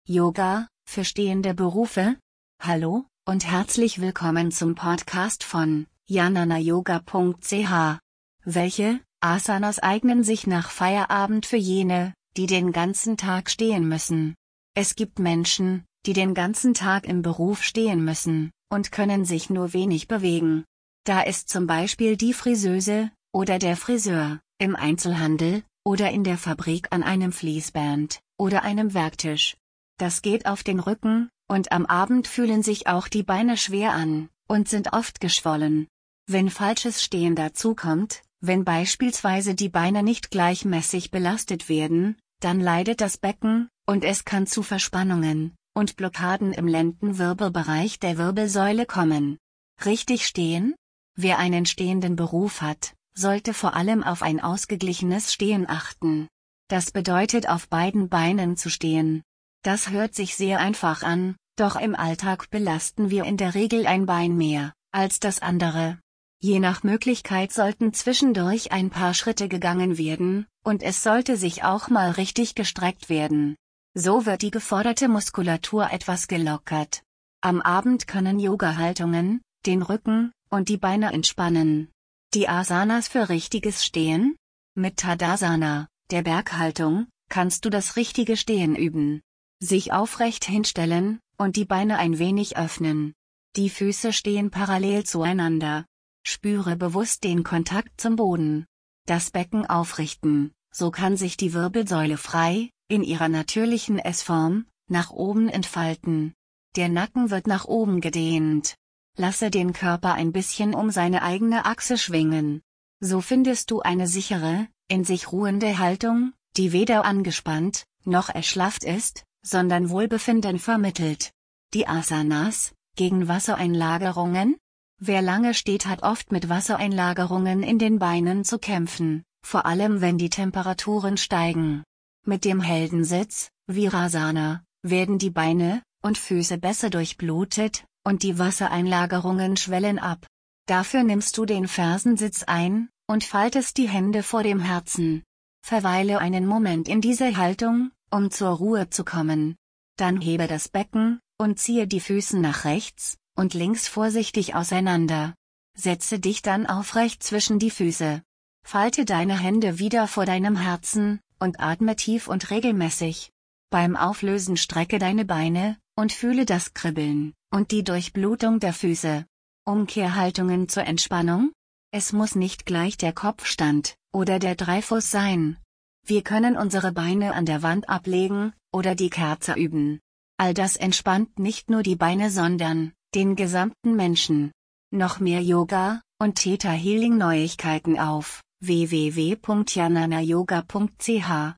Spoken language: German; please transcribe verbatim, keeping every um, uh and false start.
Yoga für stehende Berufe? Hallo und herzlich willkommen zum Podcast von janana yoga punkt c h. Welche Asanas eignen sich nach Feierabend für jene, die den ganzen Tag stehen müssen? Es gibt Menschen, die den ganzen Tag im Beruf stehen müssen und können sich nur wenig bewegen. Da ist zum Beispiel die Friseuse oder der Friseur, im Einzelhandel oder in der Fabrik an einem Fließband oder einem Werktisch. Das geht auf den Rücken, und am Abend fühlen sich auch die Beine schwer an und sind oft geschwollen. Wenn falsches Stehen dazukommt, wenn beispielsweise die Beine nicht gleichmäßig belastet werden, dann leidet das Becken, und es kann zu Verspannungen und Blockaden im Lendenwirbelbereich der Wirbelsäule kommen. Richtig stehen? Wer einen stehenden Beruf hat, sollte vor allem auf ein ausgeglichenes Stehen achten. Das bedeutet, auf beiden Beinen zu stehen. Das hört sich sehr einfach an, doch im Alltag belasten wir in der Regel ein Bein mehr als das andere. Je nach Möglichkeit sollten zwischendurch ein paar Schritte gegangen werden, und es sollte sich auch mal richtig gestreckt werden. So wird die geforderte Muskulatur etwas gelockert. Am Abend können Yoga-Haltungen den Rücken und die Beine entspannen. Die Asanas für richtiges Stehen? Mit Tadasana, der Berghaltung, kannst du das richtige Stehen üben. Sich aufrecht hinstellen und die Beine ein wenig öffnen. Die Füße stehen parallel zueinander. Spüre bewusst den Kontakt zum Boden. Das Becken aufrichten, so kann sich die Wirbelsäule frei, in ihrer natürlichen S-Form, nach oben entfalten. Der Nacken wird nach oben gedehnt. Lasse den Körper ein bisschen um seine eigene Achse schwingen. So findest du eine sichere, in sich ruhende Haltung, die weder angespannt, noch erschlafft ist, sondern Wohlbefinden vermittelt. Die Asanas gegen Wassereinlagerungen? Wer lange steht, hat oft mit Wassereinlagerungen in den Beinen zu kämpfen, vor allem wenn die Temperaturen steigen. Mit dem Heldensitz, Virasana, werden die Beine und Füße besser durchblutet, und die Wassereinlagerungen schwellen ab. Dafür nimmst du den Fersensitz ein und faltest die Hände vor dem Herzen. Verweile einen Moment in dieser Haltung, um zur Ruhe zu kommen. Dann hebe das Becken und ziehe die Füße nach rechts und links vorsichtig auseinander. Setze dich dann aufrecht zwischen die Füße. Falte deine Hände wieder vor deinem Herzen und atme tief und regelmäßig. Beim Auflösen strecke deine Beine und fühle das Kribbeln und die Durchblutung der Füße. Umkehrhaltungen zur Entspannung? Es muss nicht gleich der Kopfstand oder der Dreifuß sein. Wir können unsere Beine an der Wand ablegen oder die Kerze üben. All das entspannt nicht nur die Beine, sondern den gesamten Menschen. Noch mehr Yoga und Theta Healing Neuigkeiten auf w w w punkt janana yoga punkt c h.